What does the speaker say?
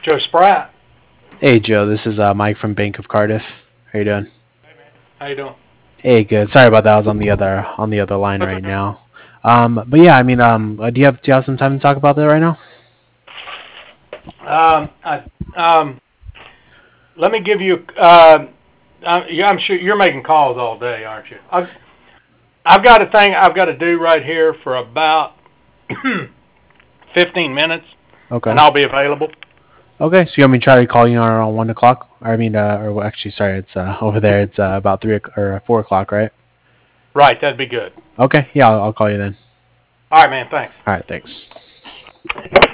Joe Spratt. Hey Joe, this is Mike from Bank of Cardiff. How you doing? How you doing? Hey, good. Sorry about that. I was on the other line That's right okay. now. But yeah, I mean, do you have some time to talk about that right now? I, let me give you. Yeah, I'm sure you're making calls all day, aren't you? I've got a thing I've got to do right here for about 15 minutes, and Okay. I'll be available. Okay. So you want me to try to call you around 1 o'clock? I mean, or well, actually, sorry, it's over there. It's about or 4 o'clock, right? Right, that'd be good. Okay. Yeah, I'll call you then. All right, man. Thanks. All right. Thanks.